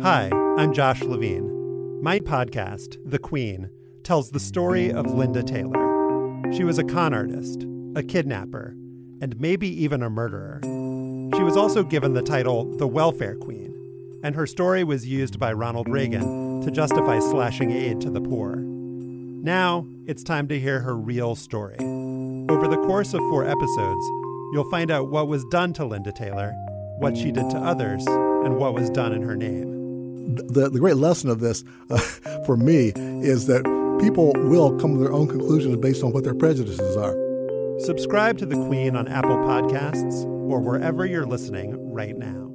Hi, I'm Josh Levine. My podcast, The Queen, tells the story of Linda Taylor. She was a con artist, a kidnapper, and maybe even a murderer. She was also given the title the Welfare Queen, and her story was used by Ronald Reagan to justify slashing aid to the poor. Now, it's time to hear her real story. Over the course of 4 episodes, you'll find out what was done to Linda Taylor, what she did to others, and what was done in her name. The great lesson of this, for me, is that people will come to their own conclusions based on what their prejudices are. Subscribe to The Queen on Apple Podcasts or wherever you're listening right now.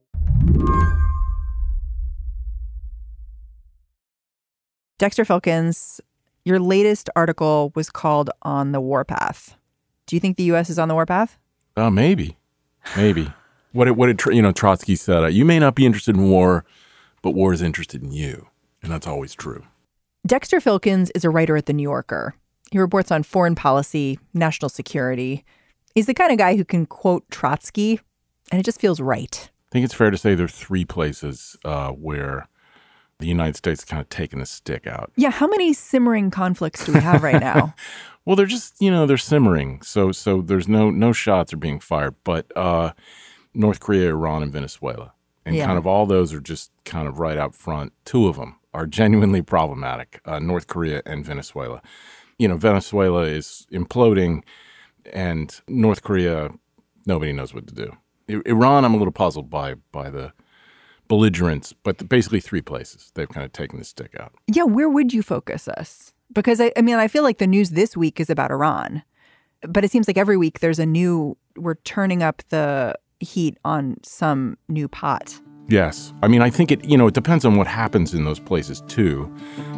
Dexter Filkins, your latest article was called On the Warpath. Do you think the U.S. is on the warpath? Maybe. What did Trotsky said, you may not be interested in war, but war is interested in you. And that's always true. Dexter Filkins is a writer at The New Yorker. He reports on foreign policy, national security. He's the kind of guy who can quote Trotsky, and it just feels right. I think it's fair to say there are 3 places where the United States kind of taken the stick out. Yeah, how many simmering conflicts do we have right now? Well, they're just, they're simmering. So there's no shots are being fired. But North Korea, Iran, and Venezuela. And kind of all those are just kind of right out front. 2 of them are genuinely problematic, North Korea and Venezuela. Venezuela is imploding, and North Korea, nobody knows what to do. Iran, I'm a little puzzled by the belligerents, but basically 3 places they've kind of taken the stick out. Yeah, where would you focus us? Because, I feel like the news this week is about Iran, but it seems like every week we're turning up the heat on some new pot. Yes. I think it depends on what happens in those places, too.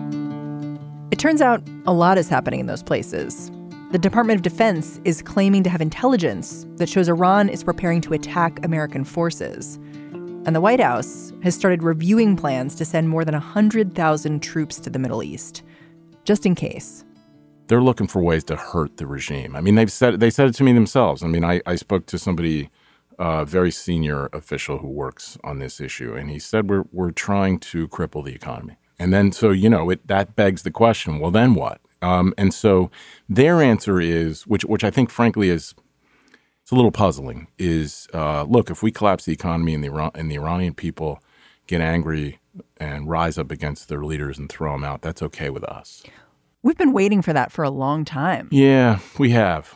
It turns out a lot is happening in those places. The Department of Defense is claiming to have intelligence that shows Iran is preparing to attack American forces. And the White House has started reviewing plans to send more than 100,000 troops to the Middle East, just in case. They're looking for ways to hurt the regime. They said it to me themselves. I spoke to somebody, a very senior official who works on this issue, and he said we're trying to cripple the economy. And then that begs the question, well, then what? And so their answer is, which I think frankly it's a little puzzling, is look, if we collapse the economy and the Iranian people get angry and rise up against their leaders and throw them out, that's okay with us. We've been waiting for that for a long time. Yeah, we have.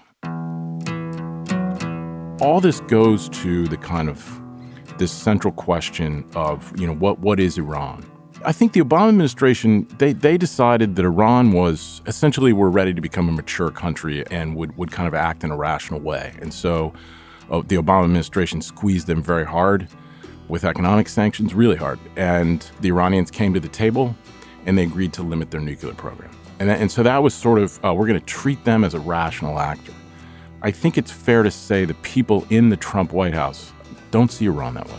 All this goes to the kind of this central question of, what is Iran? I think the Obama administration, they decided that Iran was essentially were ready to become a mature country and would kind of act in a rational way. And so the Obama administration squeezed them very hard with economic sanctions, really hard. And the Iranians came to the table and they agreed to limit their nuclear program. And so that was sort of, we're going to treat them as a rational actor. I think it's fair to say the people in the Trump White House don't see Iran that way.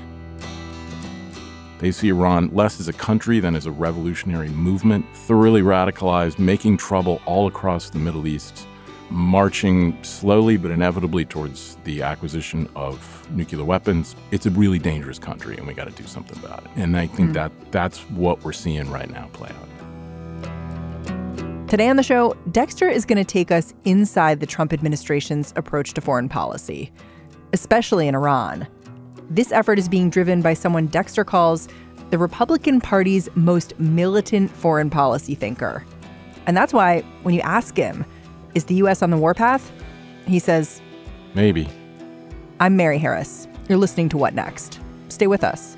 They see Iran less as a country than as a revolutionary movement, thoroughly radicalized, making trouble all across the Middle East, marching slowly but inevitably towards the acquisition of nuclear weapons. It's a really dangerous country, and we got to do something about it. And I think that's what we're seeing right now play out. Today on the show, Dexter is going to take us inside the Trump administration's approach to foreign policy, especially in Iran. This effort is being driven by someone Dexter calls the Republican Party's most militant foreign policy thinker. And that's why when you ask him, is the U.S. on the warpath? He says, maybe. I'm Mary Harris. You're listening to What Next? Stay with us.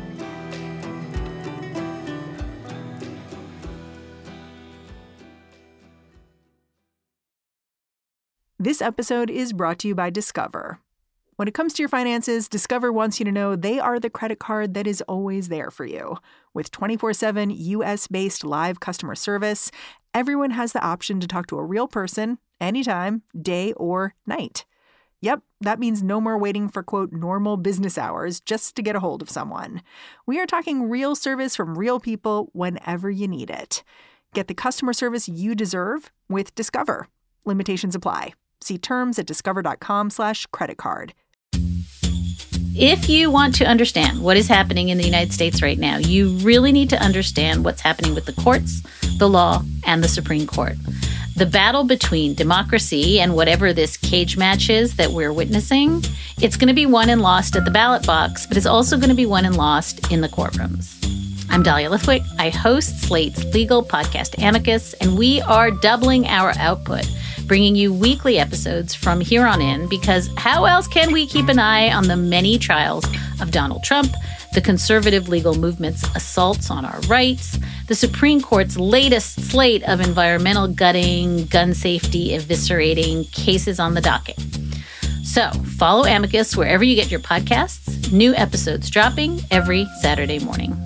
This episode is brought to you by Discover. When it comes to your finances, Discover wants you to know they are the credit card that is always there for you. With 24/7 U.S.-based live customer service, everyone has the option to talk to a real person anytime, day or night. Yep, that means no more waiting for, quote, normal business hours just to get a hold of someone. We are talking real service from real people whenever you need it. Get the customer service you deserve with Discover. Limitations apply. See terms at discover.com/creditcard. If you want to understand what is happening in the United States right now, you really need to understand what's happening with the courts, the law, and the Supreme Court. The battle between democracy and whatever this cage match is that we're witnessing, it's going to be won and lost at the ballot box, but it's also going to be won and lost in the courtrooms. I'm Dahlia Lithwick. I host Slate's legal podcast Amicus, and we are doubling our output, bringing you weekly episodes from here on in, because how else can we keep an eye on the many trials of Donald Trump, the conservative legal movement's assaults on our rights, the Supreme Court's latest slate of environmental gutting, gun safety eviscerating cases on the docket. So follow Amicus wherever you get your podcasts. New episodes dropping every Saturday morning.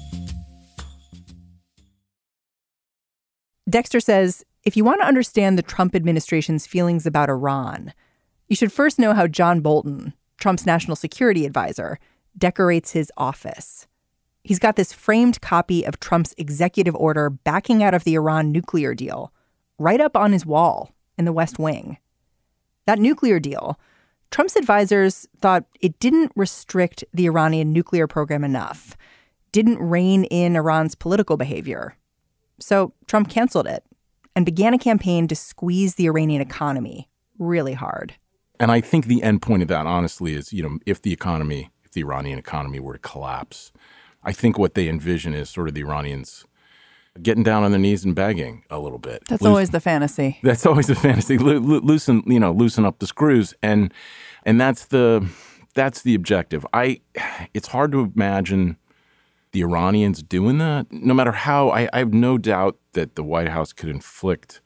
Dexter says, if you want to understand the Trump administration's feelings about Iran, you should first know how John Bolton, Trump's national security advisor, decorates his office. He's got this framed copy of Trump's executive order backing out of the Iran nuclear deal right up on his wall in the West Wing. That nuclear deal, Trump's advisors thought it didn't restrict the Iranian nuclear program enough, didn't rein in Iran's political behavior. So Trump canceled it and began a campaign to squeeze the Iranian economy really hard. And I think the end point of that, honestly, is, if the Iranian economy were to collapse, I think what they envision is sort of the Iranians getting down on their knees and begging a little bit. That's always the fantasy. That's always the fantasy. Loosen up the screws, and that's the objective. It's hard to imagine the Iranians doing that. No matter how, I have no doubt that the White House can inflict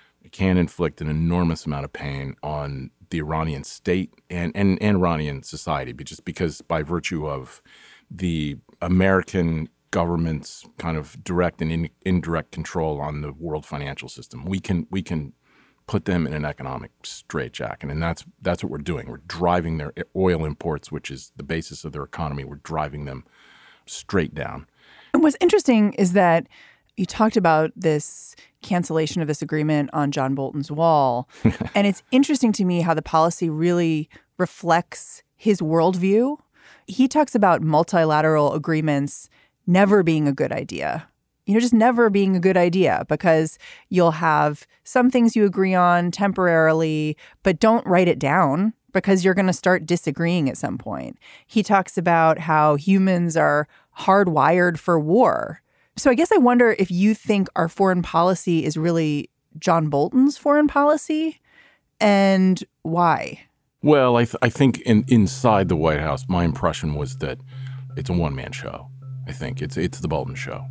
an enormous amount of pain on the Iranian state and Iranian society, just because by virtue of the American government's kind of direct and indirect control on the world financial system, we can put them in an economic straitjacket, and that's what we're doing. We're driving their oil imports, which is the basis of their economy. We're driving them straight down. And what's interesting is that you talked about this cancellation of this agreement on John Bolton's wall. And it's interesting to me how the policy really reflects his worldview. He talks about multilateral agreements never being a good idea. Just never being a good idea, because you'll have some things you agree on temporarily, but don't write it down, because you're going to start disagreeing at some point. He talks about how humans are hardwired for war. So I guess I wonder if you think our foreign policy is really John Bolton's foreign policy, and why? Well, I think inside the White House, my impression was that it's a one-man show. I think it's the Bolton show.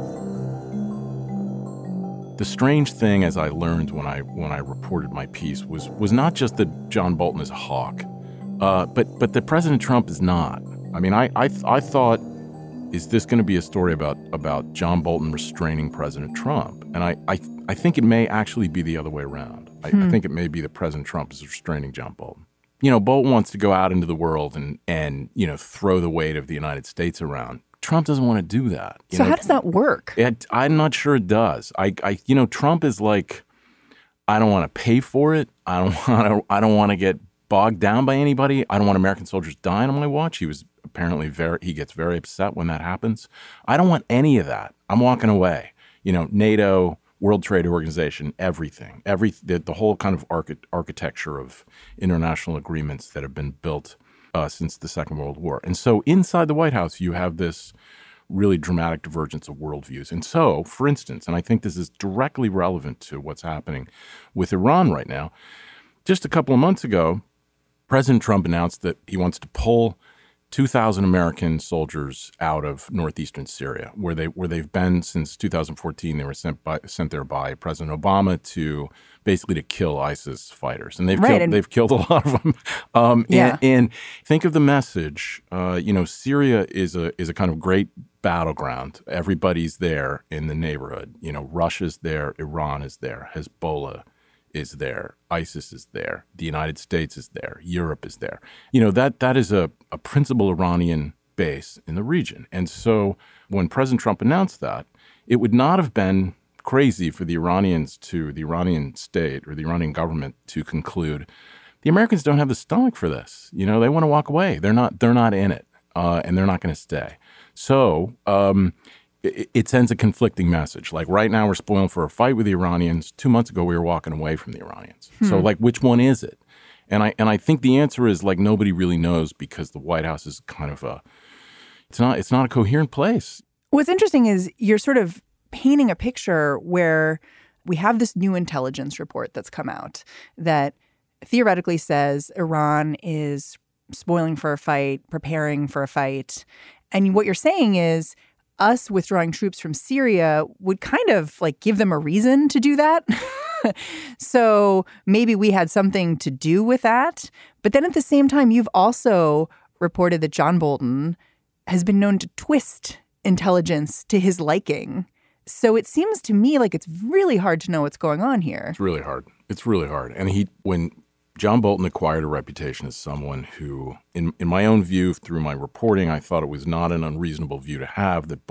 The strange thing, as I learned when I reported my piece, was not just that John Bolton is a hawk, but that President Trump is not. I mean, I thought, is this going to be a story about John Bolton restraining President Trump? And I think it may actually be the other way around. I think it may be that President Trump is restraining John Bolton. Bolton wants to go out into the world and throw the weight of the United States around. Trump doesn't want to do that. So how does that work? I'm not sure it does. Trump is like, I don't want to pay for it. I don't want to get bogged down by anybody. I don't want American soldiers dying on my watch. He was apparently he gets very upset when that happens. I don't want any of that. I'm walking away. NATO, World Trade Organization, everything, the whole kind of architecture of international agreements that have been built since the Second World War. And so inside the White House, you have this really dramatic divergence of worldviews. And so, for instance, and I think this is directly relevant to what's happening with Iran right now, just a couple of months ago, President Trump announced that he wants to pull 2,000 American soldiers out of northeastern Syria, where they've been since 2014. They were sent there by President Obama to basically kill ISIS fighters, and they've killed a lot of them. And think of the message. Syria is a kind of great battleground. Everybody's there in the neighborhood. Russia's there, Iran is there, Hezbollah is there, ISIS is there, the United States is there, Europe is there. That is a principal Iranian base in the region. And so when President Trump announced that, it would not have been crazy for the Iranian state or the Iranian government to conclude, the Americans don't have the stomach for this. They want to walk away. They're not in it, and they're not going to stay. So it sends a conflicting message. Like right now, we're spoiling for a fight with the Iranians. 2 months ago, we were walking away from the Iranians. So like, which one is it? And I think the answer is like nobody really knows, because the White House is kind of it's not a coherent place. What's interesting is you're sort of painting a picture where we have this new intelligence report that's come out that theoretically says Iran is spoiling for a fight, preparing for a fight. And what you're saying is us withdrawing troops from Syria would kind of like give them a reason to do that. So maybe we had something to do with that. But then at the same time, you've also reported that John Bolton has been known to twist intelligence to his liking. So it seems to me like it's really hard to know what's going on here. It's really hard. And when John Bolton acquired a reputation as someone who, in my own view, through my reporting, I thought it was not an unreasonable view to have, that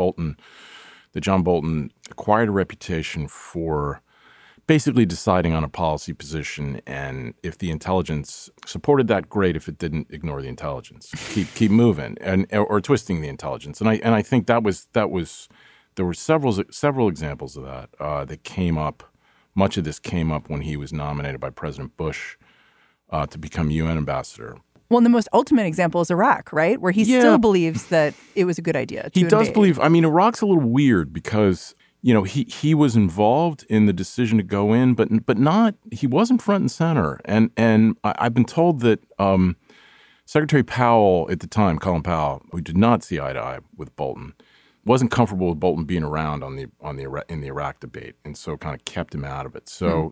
John Bolton acquired a reputation for basically deciding on a policy position, and if the intelligence supported that, great. If it didn't, ignore the intelligence, keep moving, or twisting the intelligence. And I think that was there were several examples of that that came up. Much of this came up when he was nominated by President Bush to become UN ambassador. Well, and the most ultimate example is Iraq, right? Where he still believes that it was a good idea to does invade. believe. I mean, Iraq's a little weird because he was involved in the decision to go in, but he wasn't front and center. And I've been told that Secretary Powell at the time, Colin Powell, who did not see eye to eye with Bolton, wasn't comfortable with Bolton being around in the Iraq debate, and so kind of kept him out of it.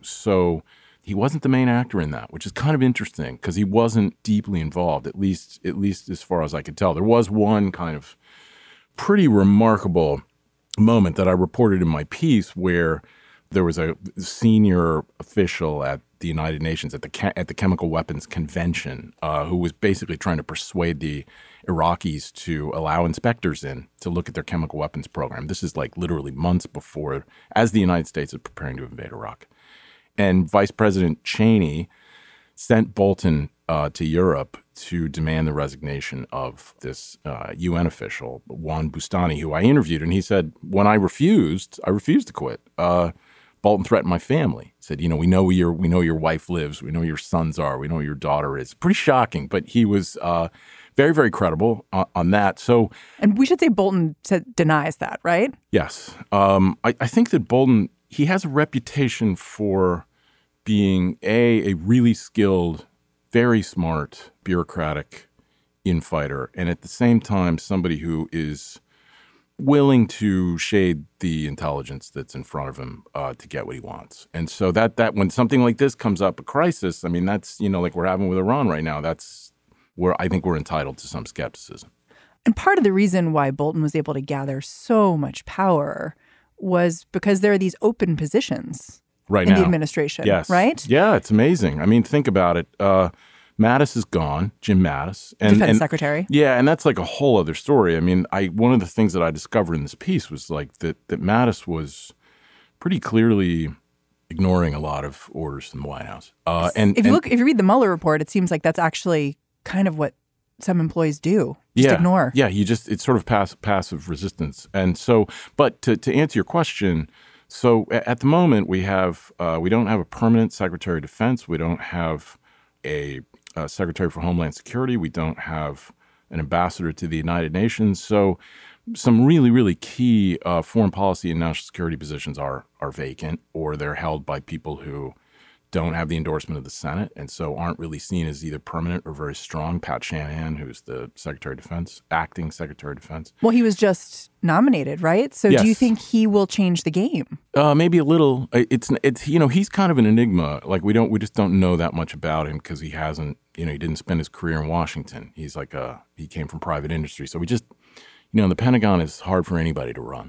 So he wasn't the main actor in that, which is kind of interesting because he wasn't deeply involved, at least as far as I could tell. There was one kind of pretty remarkable moment that I reported in my piece where there was a senior official at the United Nations at the Chemical Weapons Convention who was basically trying to persuade the Iraqis to allow inspectors in to look at their chemical weapons program. This is like literally months before, as the United States is preparing to invade Iraq. And Vice President Cheney sent Bolton to Europe to demand the resignation of this UN official, Juan Bustani, who I interviewed. And he said, when I refused to quit. Bolton threatened my family. He said, we know where your wife lives. We know where your sons are. We know where your daughter is. Pretty shocking, but he was very, very credible on that. So, and we should say Bolton denies that, right? Yes. I think that Bolton, he has a reputation for being a really skilled, very smart, bureaucratic infighter, and at the same time, somebody who is willing to shade the intelligence that's in front of him to get what he wants. And so that when something like this comes up, a crisis, I mean, that's, like we're having with Iran right now, that's where I think we're entitled to some skepticism. And part of the reason why Bolton was able to gather so much power was because there are these open positions right in now. The administration, yes. Right? Yeah, it's amazing. I mean, think about it. Mattis is gone, Jim Mattis. Defense Secretary. Yeah, and that's like a whole other story. I mean, one of the things that I discovered in this piece was like that Mattis was pretty clearly ignoring a lot of orders from the White House. If you read the Mueller report, it seems like that's actually kind of what some employees do. Just ignore. Yeah, it's sort of passive resistance. And so, but to answer your question, so at the moment we don't have a permanent Secretary of Defense. We don't have a Secretary for Homeland Security. We don't have an ambassador to the United Nations. So some really, really key foreign policy and national security positions are vacant, or they're held by people who don't have the endorsement of the Senate and so aren't really seen as either permanent or very strong. Pat Shanahan, who's the Secretary of Defense, acting Secretary of Defense. Well, he was just nominated, right? So yes. Do you think he will change the game? Maybe a little. It's he's kind of an enigma. Like we just don't know that much about him because he hasn't, he didn't spend his career in Washington. He's he came from private industry. So we just, the Pentagon is hard for anybody to run.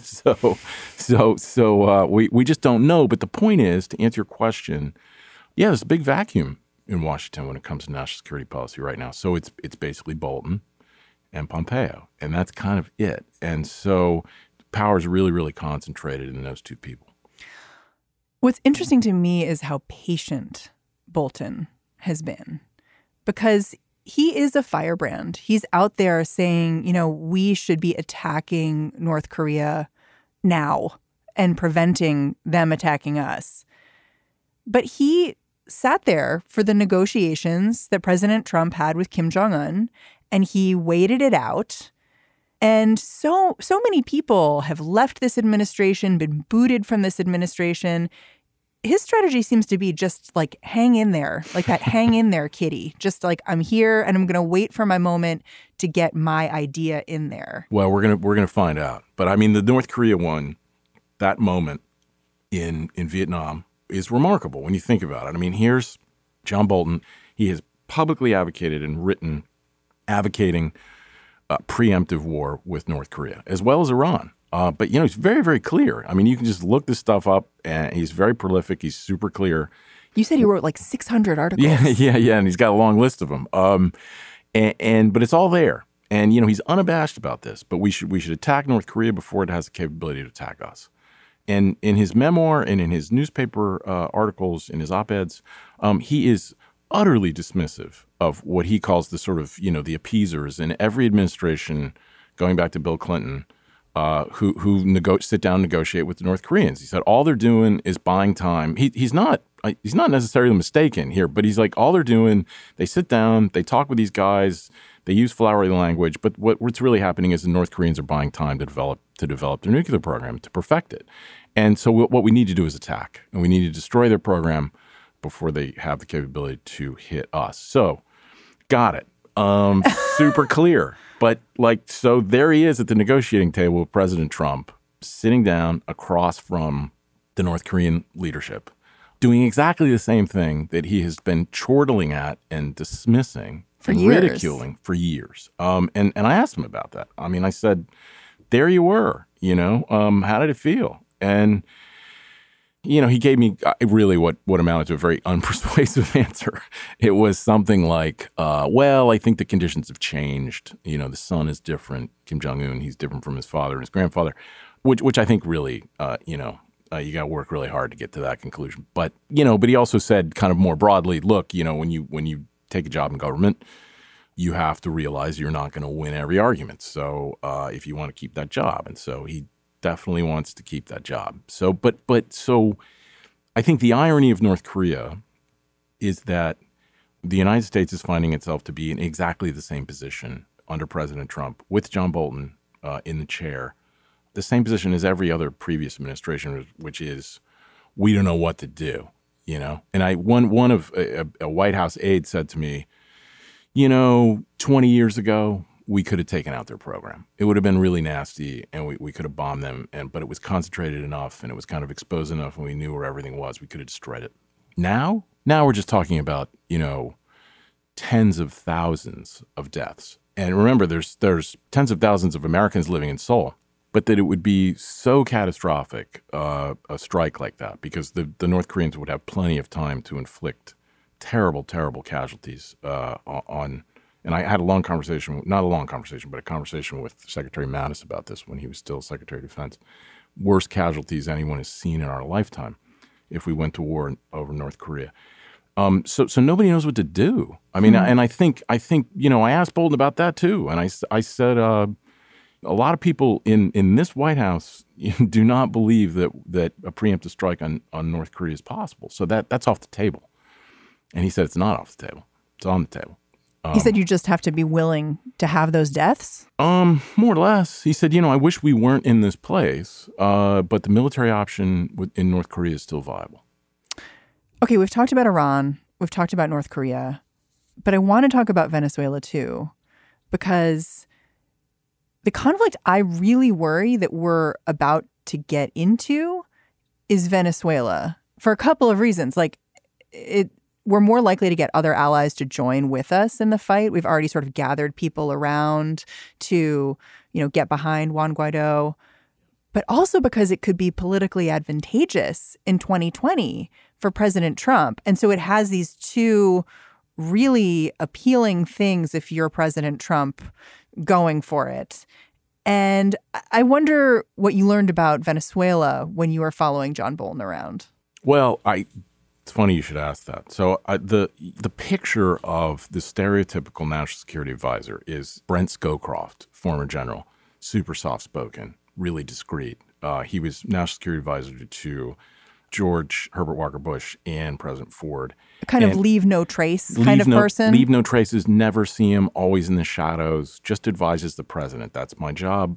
So we just don't know. But the point is, to answer your question, there's a big vacuum in Washington when it comes to national security policy right now. So it's basically Bolton and Pompeo, and that's kind of it. And so power is really, really concentrated in those two people. What's interesting to me is how patient Bolton has been, because he is a firebrand. He's out there saying, we should be attacking North Korea now and preventing them attacking us. But he sat there for the negotiations that President Trump had with Kim Jong-un, and he waited it out. And so many people have left this administration, been booted from this administration. His strategy seems to be just like hang in there, like that hang in there kitty. Just like I'm here and I'm going to wait for my moment to get my idea in there. Well, we're going to find out. But I mean, the North Korea one, that moment in Vietnam is remarkable when you think about it. I mean, here's John Bolton. He has publicly advocated and written advocating preemptive war with North Korea, as well as Iran. But, he's very, very clear. I mean, you can just look this stuff up, and he's very prolific. He's super clear. You said he wrote like 600 articles. Yeah, and he's got a long list of them. But it's all there. And, he's unabashed about this. But we should attack North Korea before it has the capability to attack us. And in his memoir and in his newspaper articles, in his op-eds, he is utterly dismissive of what he calls the sort of, the appeasers in every administration, going back to Bill Clinton, who sit down and negotiate with the North Koreans. He said all they're doing is buying time. He's not necessarily mistaken here, but he's like, all they're doing, they sit down, they talk with these guys, they use flowery language, but what's really happening is the North Koreans are buying time to develop their nuclear program, to perfect it. And so what we need to do is attack, and we need to destroy their program before they have the capability to hit us. So, got it. Super clear. But so there he is at the negotiating table with President Trump, sitting down across from the North Korean leadership, doing exactly the same thing that he has been chortling at and dismissing and ridiculing for years. And I asked him about that. I mean, I said, there you were, how did it feel? And, he gave me really what amounted to a very unpersuasive answer. It was something like, well, I think the conditions have changed. The son is different. Kim Jong-un, he's different from his father and his grandfather, which I think really, you got to work really hard to get to that conclusion. But he also said kind of more broadly, look, when you take a job in government, you have to realize you're not going to win every argument. So if you want to keep that job. And so he definitely wants to keep that job. So, so I think the irony of North Korea is that the United States is finding itself to be in exactly the same position under President Trump with John Bolton in the chair, the same position as every other previous administration, which is we don't know what to do, And one of a White House aide said to me, 20 years ago, we could have taken out their program. It would have been really nasty, and we could have bombed them. But it was concentrated enough, and it was kind of exposed enough, and we knew where everything was. We could have destroyed it. Now we're just talking about tens of thousands of deaths. And remember, there's tens of thousands of Americans living in Seoul. But that it would be so catastrophic, a strike like that, because the North Koreans would have plenty of time to inflict terrible, terrible casualties on. And I had not a long conversation, but a conversation with Secretary Mattis about this when he was still Secretary of Defense. Worst casualties anyone has seen in our lifetime if we went to war over North Korea. So nobody knows what to do. I mean, and I think I asked Bolton about that too, and I said a lot of people in this White House do not believe that a preemptive strike on North Korea is possible. So that's off the table. And he said it's not off the table. It's on the table. He said you just have to be willing to have those deaths? More or less. He said, I wish we weren't in this place, but the military option in North Korea is still viable. Okay, we've talked about Iran. We've talked about North Korea. But I want to talk about Venezuela, too, because the conflict I really worry that we're about to get into is Venezuela for a couple of reasons. We're more likely to get other allies to join with us in the fight. We've already sort of gathered people around to, get behind Juan Guaido, but also because it could be politically advantageous in 2020 for President Trump. And so it has these two really appealing things if you're President Trump going for it. And I wonder what you learned about Venezuela when you were following John Bolton around. Well, It's funny you should ask that. So the picture of the stereotypical national security advisor is Brent Scowcroft, former general, super soft-spoken, really discreet. He was national security advisor to George Herbert Walker Bush and President Ford. Kind of leave no trace kind of person? Leave no traces, never see him, always in the shadows, just advises the president. That's my job,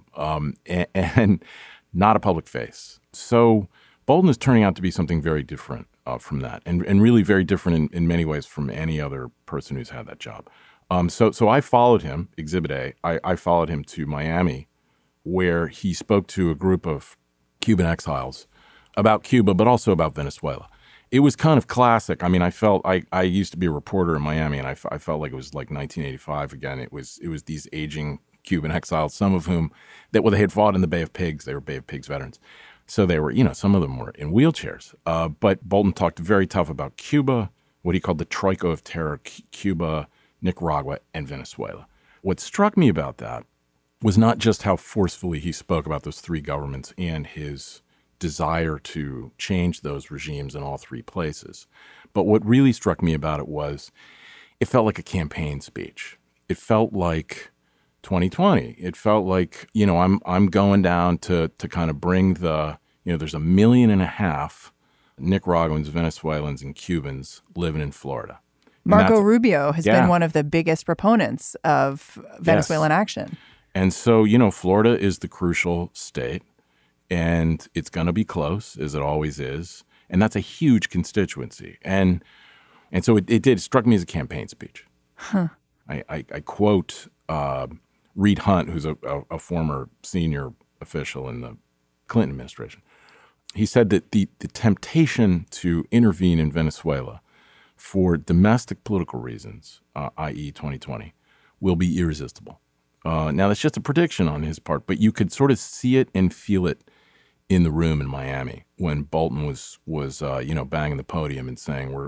and not a public face. So Bolton is turning out to be something very different from that, and really very different in many ways from any other person who's had that job. So I followed him, Exhibit A. I followed him to Miami, where he spoke to a group of Cuban exiles about Cuba, but also about Venezuela. It was kind of classic. I mean, I used to be a reporter in Miami, and I felt like it was like 1985 again. It was these aging Cuban exiles, some of whom they had fought in the Bay of Pigs. They were Bay of Pigs veterans. So they were, some of them were in wheelchairs. But Bolton talked very tough about Cuba, what he called the troika of terror, Cuba, Nicaragua, and Venezuela. What struck me about that was not just how forcefully he spoke about those three governments and his desire to change those regimes in all three places, but what really struck me about it was it felt like a campaign speech. It felt like 2020. It felt like, I'm going down to kind of bring the, there's 1.5 million Nicaraguans, Venezuelans, and Cubans living in Florida. Marco Rubio has been one of the biggest proponents of Venezuelan action. And so, Florida is the crucial state, and it's going to be close, as it always is. And that's a huge constituency. And so it struck me as a campaign speech. Huh. I quote Reed Hunt, who's a former senior official in the Clinton administration. He said that the temptation to intervene in Venezuela for domestic political reasons, i.e. 2020, will be irresistible. Now, that's just a prediction on his part, but you could sort of see it and feel it in the room in Miami when Bolton was banging the podium and saying we're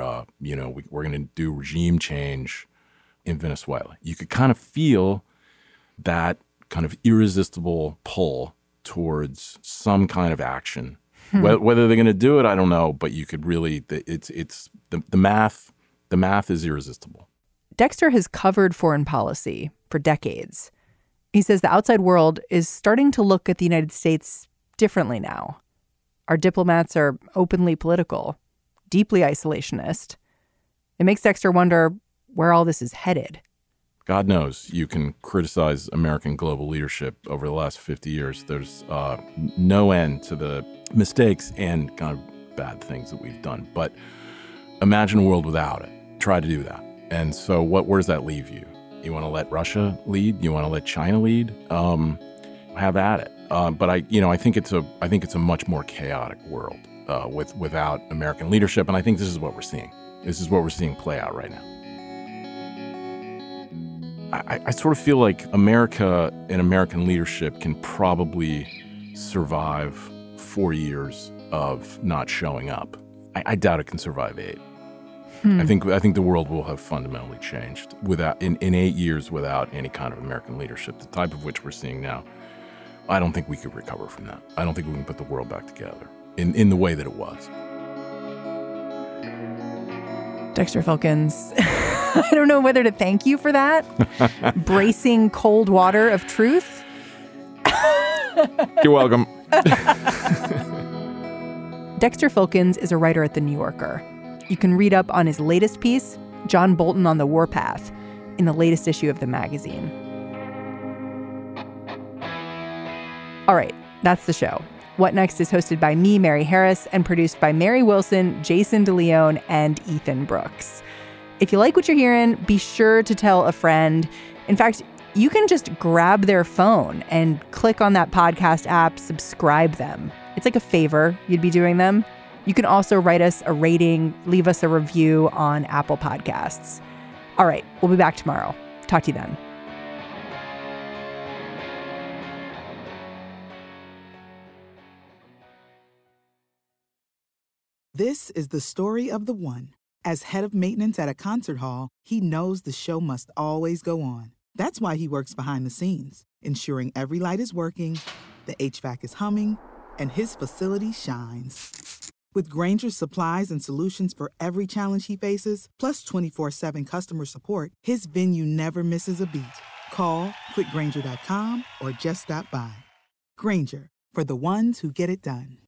going to do regime change in Venezuela. You could kind of feel that kind of irresistible pull towards some kind of action. Whether they're going to do it, I don't know, but you could really it's the math. The math is irresistible. Dexter has covered foreign policy for decades. He says the outside world is starting to look at the United States differently now. Our diplomats are openly political, deeply isolationist. It makes Dexter wonder where all this is headed. God knows you can criticize American global leadership over the last 50 years. There's no end to the mistakes and kind of bad things that we've done. But imagine a world without it. Try to do that. And so where does that leave you? You want to let Russia lead? You want to let China lead? Have at it. But I think it's a much more chaotic world without American leadership. And I think this is what we're seeing. This is what we're seeing play out right now. I sort of feel like America and American leadership can probably survive 4 years of not showing up. I doubt it can survive 8. I think the world will have fundamentally changed in 8 years without any kind of American leadership, the type of which we're seeing now. I don't think we could recover from that. I don't think we can put the world back together in the way that it was. Dexter Filkins, I don't know whether to thank you for that. Bracing cold water of truth. You're welcome. Dexter Filkins is a writer at The New Yorker. You can read up on his latest piece, John Bolton on the Warpath, in the latest issue of the magazine. All right, that's the show. What Next is hosted by me, Mary Harris, and produced by Mary Wilson, Jason DeLeon, and Ethan Brooks. If you like what you're hearing, be sure to tell a friend. In fact, you can just grab their phone and click on that podcast app, subscribe them. It's like a favor you'd be doing them. You can also write us a rating, leave us a review on Apple Podcasts. All right, we'll be back tomorrow. Talk to you then. This is the story of the one. As head of maintenance at a concert hall, he knows the show must always go on. That's why he works behind the scenes, ensuring every light is working, the HVAC is humming, and his facility shines. With Grainger's supplies and solutions for every challenge he faces, plus 24/7 customer support, his venue never misses a beat. Call quickgrainger.com or just stop by. Grainger, for the ones who get it done.